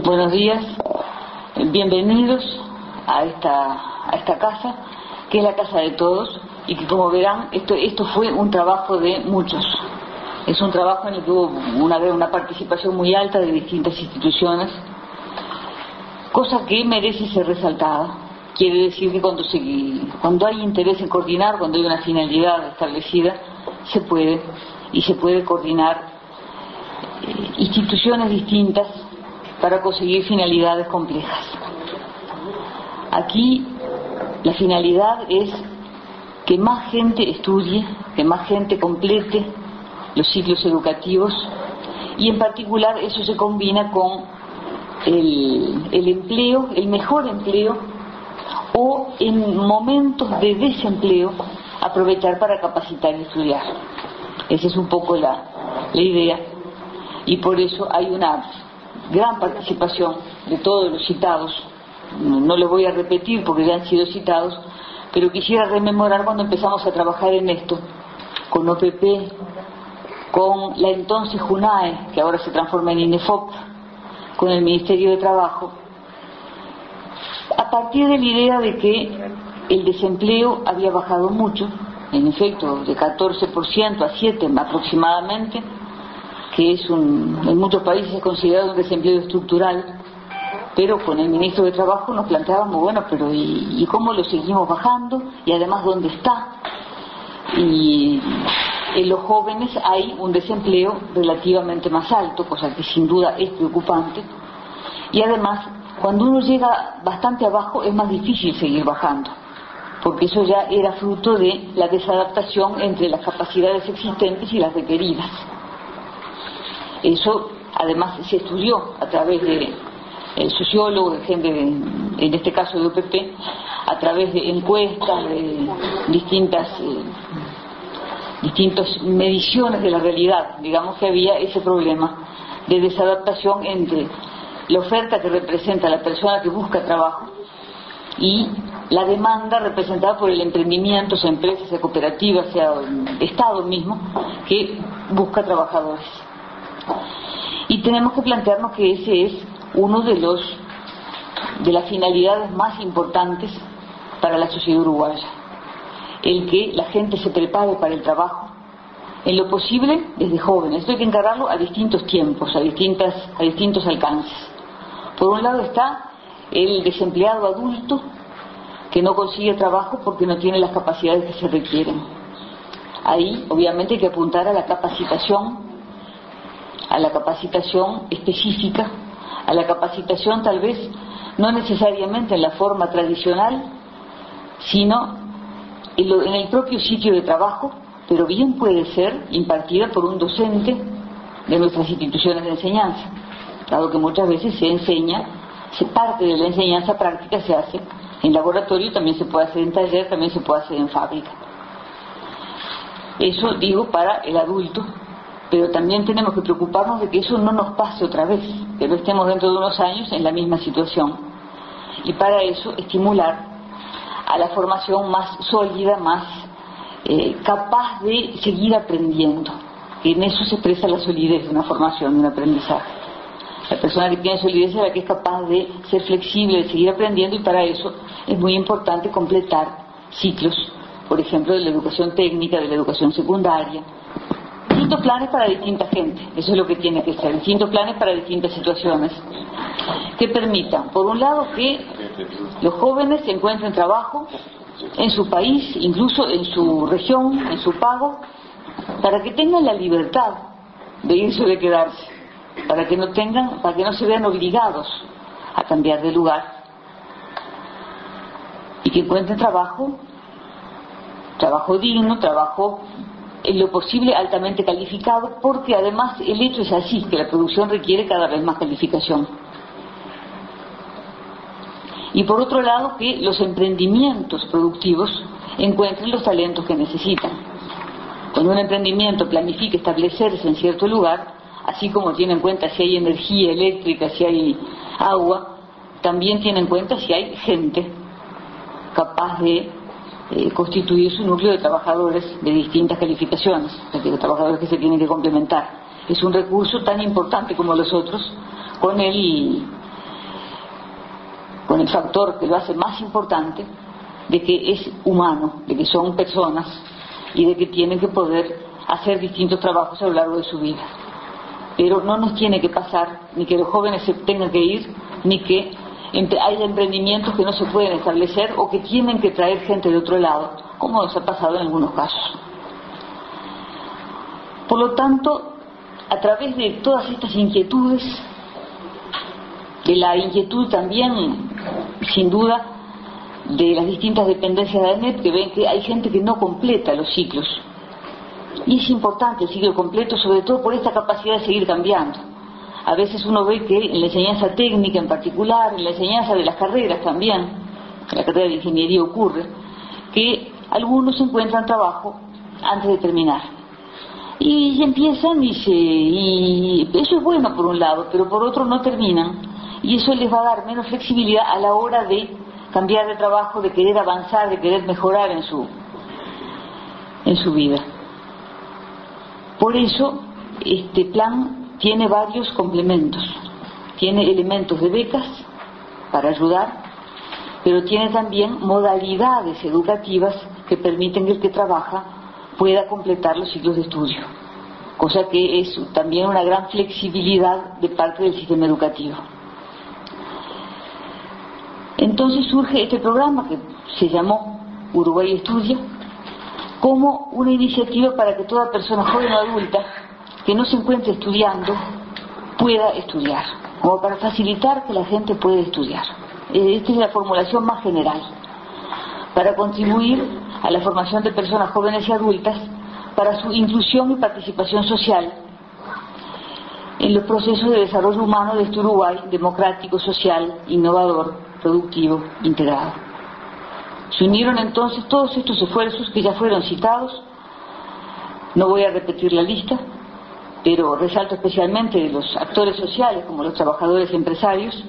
Buenos días, bienvenidos a esta casa, que es la casa de todos, y que, como verán, esto fue un trabajo de muchos. Es un trabajo en el que hubo una participación muy alta de distintas instituciones, cosa que merece ser resaltada. Quiere decir que cuando hay interés en coordinar, cuando hay una finalidad establecida, se puede coordinar instituciones distintas para conseguir finalidades complejas. Aquí la finalidad es que más gente estudie, que más gente complete los ciclos educativos, y en particular eso se combina con el empleo, el mejor empleo, o en momentos de desempleo aprovechar para capacitar y estudiar. Esa es un poco la idea, y por eso hay una gran participación de todos los citados. No les voy a repetir porque ya han sido citados, pero quisiera rememorar cuando empezamos a trabajar en esto, con OPP, con la entonces JUNAE, que ahora se transforma en INEFOP, con el Ministerio de Trabajo, a partir de la idea de que el desempleo había bajado mucho, en efecto, de 14% a 7% aproximadamente, que en muchos países es considerado un desempleo estructural, pero con el ministro de Trabajo nos planteábamos, bueno, pero ¿y cómo lo seguimos bajando? Y además, ¿dónde está? Y en los jóvenes hay un desempleo relativamente más alto, cosa que sin duda es preocupante, y además, cuando uno llega bastante abajo es más difícil seguir bajando, porque eso ya era fruto de la desadaptación entre las capacidades existentes y las requeridas. Eso además se estudió a través de sociólogos, de gente, en este caso de OPP, a través de encuestas, de distintas mediciones de la realidad. Digamos que había ese problema de desadaptación entre la oferta que representa la persona que busca trabajo y la demanda representada por el emprendimiento, sea empresas, sea cooperativas, sea Estado mismo, que busca trabajadores. Y tenemos que plantearnos que ese es uno de las finalidades más importantes para la sociedad uruguaya, el que la gente se prepare para el trabajo en lo posible desde jóvenes. Esto hay que encargarlo a distintos tiempos, a distintos alcances. Por un lado está el desempleado adulto que no consigue trabajo porque no tiene las capacidades que se requieren. Ahí obviamente hay que apuntar a la capacitación específica, a la capacitación tal vez no necesariamente en la forma tradicional, sino en el propio sitio de trabajo, pero bien puede ser impartida por un docente de nuestras instituciones de enseñanza, dado que muchas veces parte de la enseñanza práctica se hace en laboratorio, también se puede hacer en taller, también se puede hacer en fábrica. Eso digo para el adulto, pero también tenemos que preocuparnos de que eso no nos pase otra vez, que no estemos dentro de unos años en la misma situación, y para eso estimular a la formación más sólida, más capaz de seguir aprendiendo. En eso se expresa la solidez de una formación, de un aprendizaje. La persona que tiene solidez es la que es capaz de ser flexible, de seguir aprendiendo, y para eso es muy importante completar ciclos, por ejemplo, de la educación técnica, de la educación secundaria. Distintos planes para distinta gente, eso es lo que tiene que ser, distintos planes para distintas situaciones, que permitan, por un lado, que los jóvenes encuentren trabajo en su país, incluso en su región, en su pago, para que tengan la libertad de irse o de quedarse, para que no se vean obligados a cambiar de lugar, y que encuentren trabajo digno, trabajo en lo posible altamente calificado, porque además el hecho es así, que la producción requiere cada vez más calificación. Y por otro lado, que los emprendimientos productivos encuentren los talentos que necesitan. Cuando un emprendimiento planifica establecerse en cierto lugar, así como tiene en cuenta si hay energía eléctrica, si hay agua, también tiene en cuenta si hay gente capaz de constituir su núcleo de trabajadores de distintas calificaciones, de trabajadores que se tienen que complementar. Es un recurso tan importante como los otros, con el con el factor que lo hace más importante, de que es humano, de que son personas y de que tienen que poder hacer distintos trabajos a lo largo de su vida. Pero no nos tiene que pasar ni que los jóvenes se tengan que ir, ni que haya emprendimientos que no se pueden establecer o que tienen que traer gente de otro lado, como nos ha pasado en algunos casos. Por lo tanto, a través de todas estas inquietudes, de la inquietud también, sin duda, de las distintas dependencias de ANEP, que ven que hay gente que no completa los ciclos. Y es importante el ciclo completo, sobre todo por esta capacidad de seguir cambiando. A veces uno ve que en la enseñanza técnica en particular, en la enseñanza de las carreras también, en la carrera de ingeniería ocurre, que algunos encuentran trabajo antes de terminar. Y empiezan y eso es bueno por un lado, pero por otro no terminan. Y eso les va a dar menos flexibilidad a la hora de cambiar de trabajo, de querer avanzar, de querer mejorar en su vida. Por eso, este plan tiene varios complementos. Tiene elementos de becas para ayudar, pero tiene también modalidades educativas que permiten que el que trabaja pueda completar los ciclos de estudio, cosa que es también una gran flexibilidad de parte del sistema educativo. Entonces surge este programa que se llamó Uruguay Estudia, como una iniciativa para que toda persona joven o adulta que no se encuentre estudiando pueda estudiar, como para facilitar que la gente pueda estudiar. Esta es la formulación más general, para contribuir a la formación de personas jóvenes y adultas para su inclusión y participación social en los procesos de desarrollo humano de este Uruguay democrático, social, innovador, productivo, integrado. Se unieron entonces todos estos esfuerzos que ya fueron citados. No voy a repetir la lista, pero resalto especialmente de los actores sociales como los trabajadores empresarios,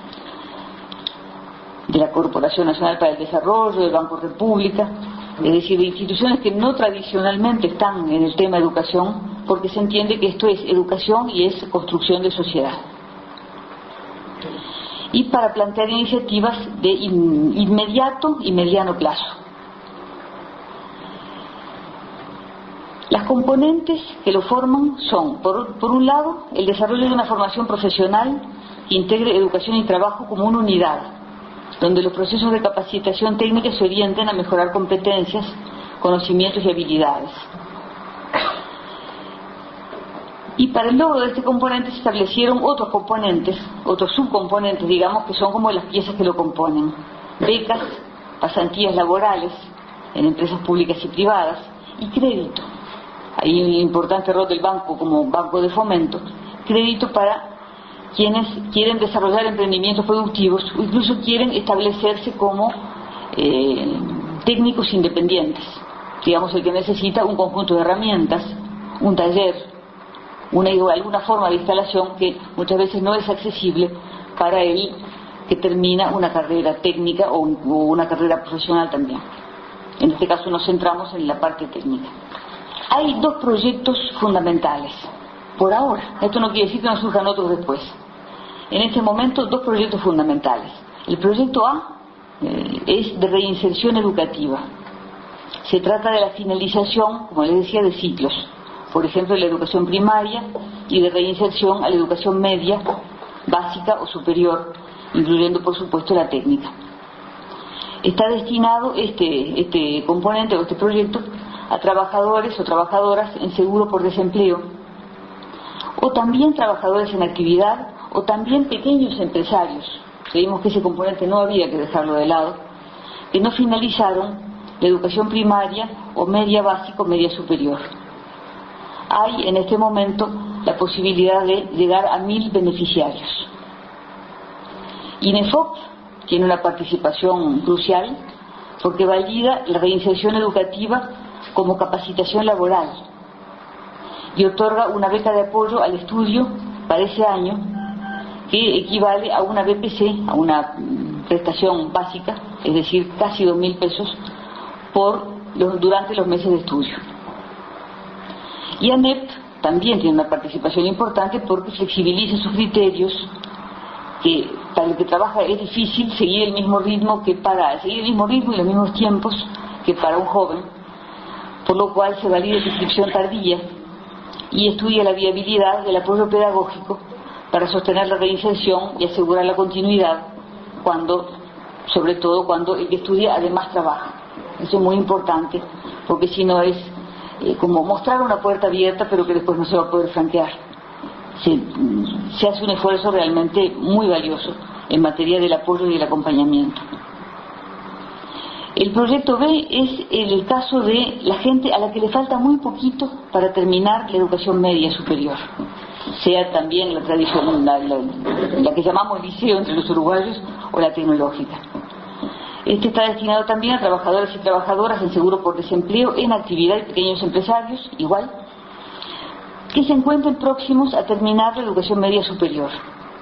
de la Corporación Nacional para el Desarrollo, del Banco República, es decir, de instituciones que no tradicionalmente están en el tema educación, porque se entiende que esto es educación y es construcción de sociedad. Y para plantear iniciativas de inmediato y mediano plazo. Las componentes que lo forman son, por un lado, el desarrollo de una formación profesional que integre educación y trabajo como una unidad, donde los procesos de capacitación técnica se orienten a mejorar competencias, conocimientos y habilidades. Y para el logro de este componente se establecieron otros componentes, otros subcomponentes, digamos, que son como las piezas que lo componen. Becas, pasantías laborales en empresas públicas y privadas, y crédito. Hay un importante rol del banco como banco de fomento. Crédito para quienes quieren desarrollar emprendimientos productivos o incluso quieren establecerse como técnicos independientes. Digamos, el que necesita un conjunto de herramientas, un taller, alguna forma de instalación que muchas veces no es accesible para él que termina una carrera técnica o una carrera profesional también. En este caso nos centramos en la parte técnica. Hay dos proyectos fundamentales, por ahora. Esto no quiere decir que no surjan otros después. En este momento, dos proyectos fundamentales. El proyecto A es de reinserción educativa. Se trata de la finalización, como les decía, de ciclos. Por ejemplo, de la educación primaria y de reinserción a la educación media, básica o superior, incluyendo, por supuesto, la técnica. Está destinado este componente o este proyecto a trabajadores o trabajadoras en seguro por desempleo, o también trabajadores en actividad, o también pequeños empresarios. Creímos que ese componente no había que dejarlo de lado, que no finalizaron la educación primaria o media básica o media superior. Hay en este momento la posibilidad de llegar a 1.000 beneficiarios. INEFOP tiene una participación crucial porque valida la reinserción educativa como capacitación laboral y otorga una beca de apoyo al estudio para ese año que equivale a una BPC, a una prestación básica, es decir, casi 2.000 pesos durante los meses de estudio. Y ANEP también tiene una participación importante porque flexibiliza sus criterios que para el que trabaja es difícil seguir el mismo ritmo y los mismos tiempos que para un joven, por lo cual se valida la inscripción tardía y estudia la viabilidad del apoyo pedagógico para sostener la reinserción y asegurar la continuidad sobre todo cuando el que estudia además trabaja. Eso es muy importante, porque si no es como mostrar una puerta abierta pero que después no se va a poder franquear. Se hace un esfuerzo realmente muy valioso en materia del apoyo y del acompañamiento. El proyecto B es el caso de la gente a la que le falta muy poquito para terminar la educación media superior, sea también la tradición, la que llamamos liceo entre los uruguayos, o la tecnológica. Este está destinado también a trabajadores y trabajadoras en seguro por desempleo, en actividad y pequeños empresarios, igual, que se encuentren próximos a terminar la educación media superior.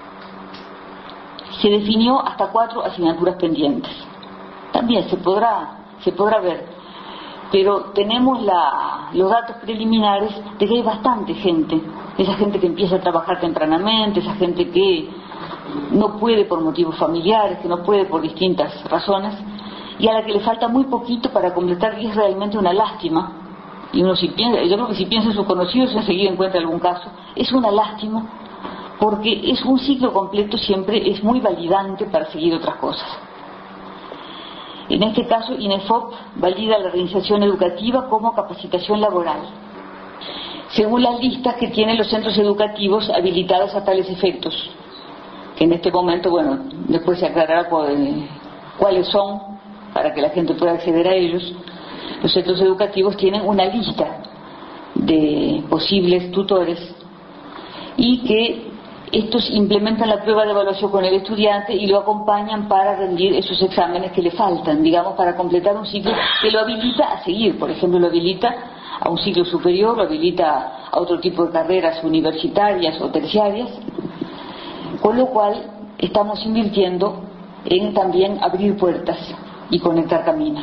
Se definió hasta 4 asignaturas pendientes. También se podrá ver, pero tenemos los datos preliminares de que hay bastante gente, esa gente que empieza a trabajar tempranamente, esa gente que no puede por motivos familiares, que no puede por distintas razones, y a la que le falta muy poquito para completar, y es realmente una lástima. Y yo creo que si piensa en sus conocidos enseguida encuentra algún caso. Es una lástima porque es un ciclo completo, siempre es muy validante para seguir otras cosas. En este caso, INEFOP valida la reinserción educativa como capacitación laboral, según las listas que tienen los centros educativos habilitados a tales efectos, que en este momento, después se aclarará cuáles son, para que la gente pueda acceder a ellos. Los centros educativos tienen una lista de posibles tutores y que estos implementan la prueba de evaluación con el estudiante y lo acompañan para rendir esos exámenes que le faltan, para completar un ciclo que lo habilita a seguir. Por ejemplo, lo habilita a un ciclo superior, lo habilita a otro tipo de carreras universitarias o terciarias, con lo cual estamos invirtiendo en también abrir puertas y conectar caminos.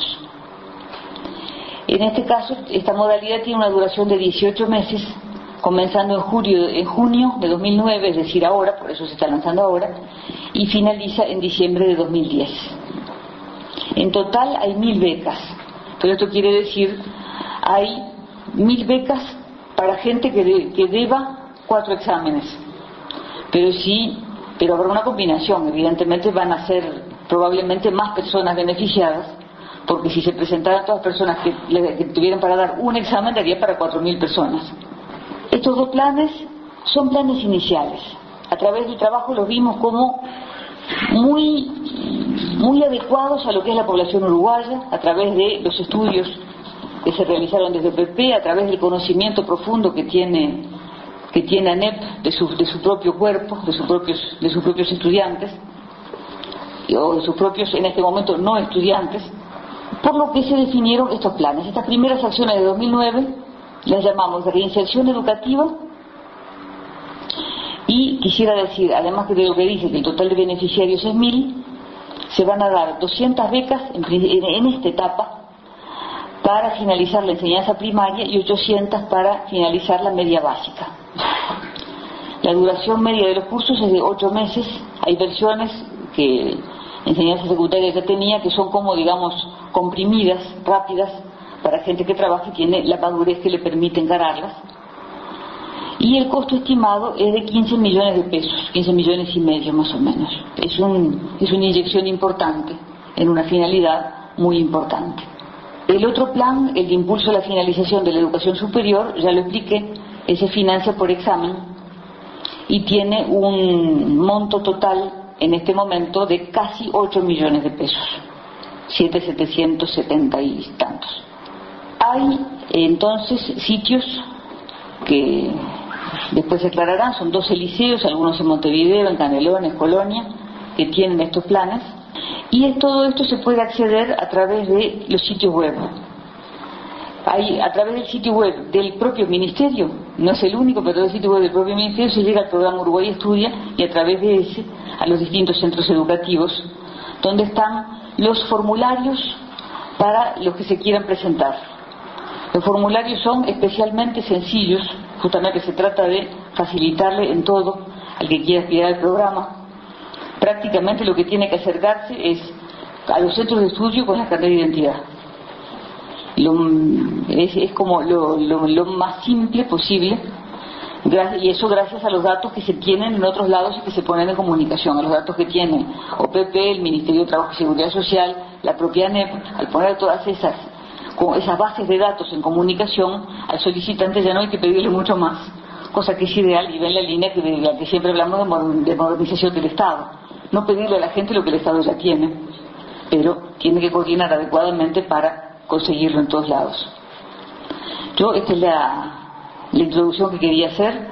En este caso, esta modalidad tiene una duración de 18 meses, comenzando en junio de 2009, es decir, ahora, por eso se está lanzando ahora, y finaliza en diciembre de 2010. En total hay 1000 becas, pero esto quiere decir, hay 1000 becas para gente que deba 4 exámenes, pero habrá una combinación. Evidentemente van a ser probablemente más personas beneficiadas, porque si se presentaran todas las personas que tuvieran para dar un examen, daría para 4000 personas. Estos 2 planes son planes iniciales. A través del trabajo los vimos como muy adecuados a lo que es la población uruguaya, a través de los estudios que se realizaron desde PP, a través del conocimiento profundo que tiene ANEP de su propio cuerpo, de sus propios estudiantes, o de sus propios, en este momento, no estudiantes, por lo que se definieron estos planes. Estas primeras acciones de 2009 las llamamos de reinserción educativa, y quisiera decir, además de lo que dice, que el total de beneficiarios es 1000, se van a dar 200 becas en esta etapa para finalizar la enseñanza primaria y 800 para finalizar la media básica. La duración media de los cursos es de 8 meses. Hay versiones que enseñanza secundaria ya tenía, que son como, comprimidas, rápidas, para gente que trabaja y tiene la madurez que le permite encararlas. Y el costo estimado es de 15 millones de pesos, 15 millones y medio más o menos. Es una inyección importante en una finalidad muy importante. El otro plan, el de impulso a la finalización de la educación superior, ya lo expliqué, se financia por examen y tiene un monto total en este momento de casi 8 millones de pesos, 770 y tantos. Hay entonces sitios que después se aclararán, son 12 liceos, algunos en Montevideo, en Canelones, Colonia, que tienen estos planes, y todo esto se puede acceder a través de los sitios web. A través del sitio web del propio ministerio, no es el único, pero del sitio web del propio ministerio se llega al programa Uruguay Estudia, y a través de ese a los distintos centros educativos, donde están los formularios para los que se quieran presentar. Los formularios son especialmente sencillos, justamente se trata de facilitarle en todo al que quiera aspirar al programa, prácticamente lo que tiene que acercarse es a los centros de estudio con la carrera de identidad. Es como lo más simple posible, y eso gracias a los datos que se tienen en otros lados y que se ponen en comunicación, a los datos que tiene OPP, el Ministerio de Trabajo y Seguridad Social, la propia ANEP. Al poner todas esas bases de datos en comunicación, al solicitante ya no hay que pedirle mucho más, cosa que es ideal y va en la línea de la que siempre hablamos de modernización del Estado. No pedirle a la gente lo que el Estado ya tiene, pero tiene que coordinar adecuadamente para conseguirlo en todos lados. Esta es la introducción que quería hacer.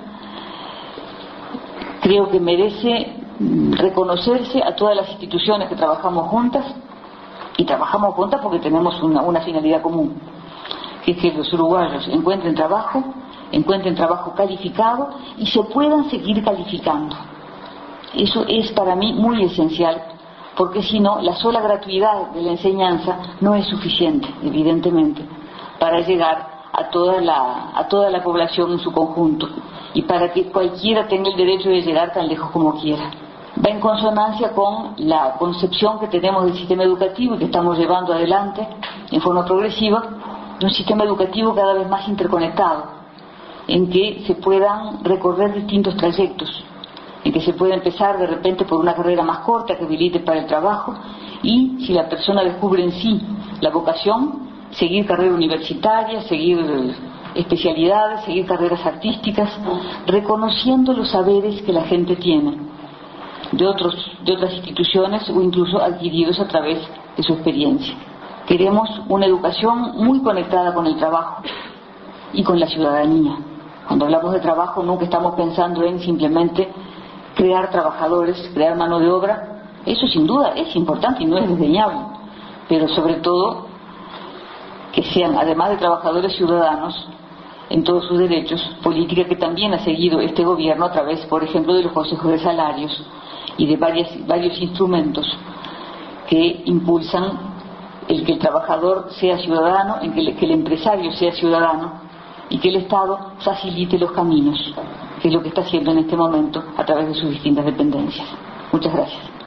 Creo que merece reconocerse a todas las instituciones que trabajamos juntas, y trabajamos juntas porque tenemos una finalidad común, que es que los uruguayos encuentren trabajo calificado y se puedan seguir calificando. Eso es para mí muy esencial, porque si no, la sola gratuidad de la enseñanza no es suficiente, evidentemente, para llegar a toda la población en su conjunto y para que cualquiera tenga el derecho de llegar tan lejos como quiera. Va en consonancia con la concepción que tenemos del sistema educativo y que estamos llevando adelante en forma progresiva, de un sistema educativo cada vez más interconectado, en que se puedan recorrer distintos trayectos, en que se puede empezar de repente por una carrera más corta que habilite para el trabajo, y si la persona descubre en sí la vocación, seguir carrera universitaria, seguir especialidades, seguir carreras artísticas, reconociendo los saberes que la gente tiene de otras instituciones o incluso adquiridos a través de su experiencia. Queremos una educación muy conectada con el trabajo y con la ciudadanía. Cuando hablamos de trabajo nunca estamos pensando en simplemente crear trabajadores, crear mano de obra. Eso sin duda es importante y no es desdeñable, pero sobre todo que sean, además de trabajadores, ciudadanos en todos sus derechos, política que también ha seguido este gobierno a través, por ejemplo, de los consejos de salarios y de varios instrumentos que impulsan el que el trabajador sea ciudadano, que el empresario sea ciudadano y que el Estado facilite los caminos, que es lo que está haciendo en este momento a través de sus distintas dependencias. Muchas gracias.